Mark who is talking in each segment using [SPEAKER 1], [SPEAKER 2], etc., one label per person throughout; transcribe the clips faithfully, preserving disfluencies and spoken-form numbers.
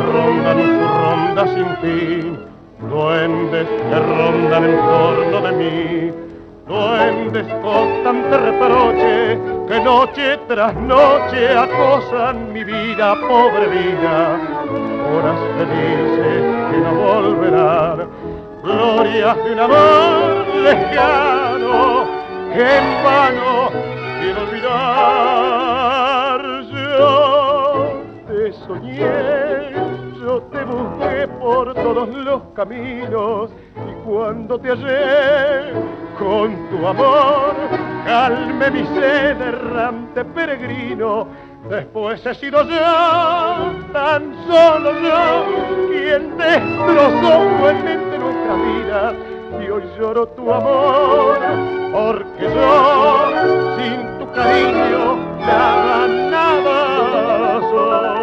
[SPEAKER 1] rondan su ronda sin fin, duendes que rondan en torno de mí, duendes constante reproche que noche tras noche acosan mi vida, pobre vida, horas felices que no volverán, glorias de un amor lejano que en vano quiero olvidar. Yo te soñé, yo te busqué por todos los caminos y cuando te hallé con tu amor calme mi sed errante peregrino. Después he sido yo, tan solo yo, quien destrozó cruelmente nuestra vida y hoy lloro tu amor, porque yo sin tu cariño nada, nada soy.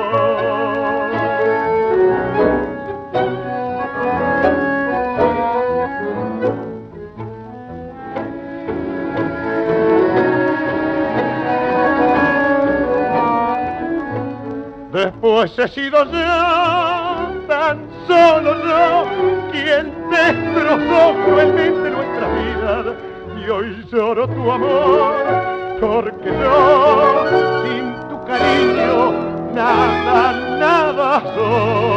[SPEAKER 1] Después he sido yo, tan solo yo, quien destrozó cruelmente nuestra vida y hoy lloro tu amor, porque yo sin tu cariño nada, nada soy.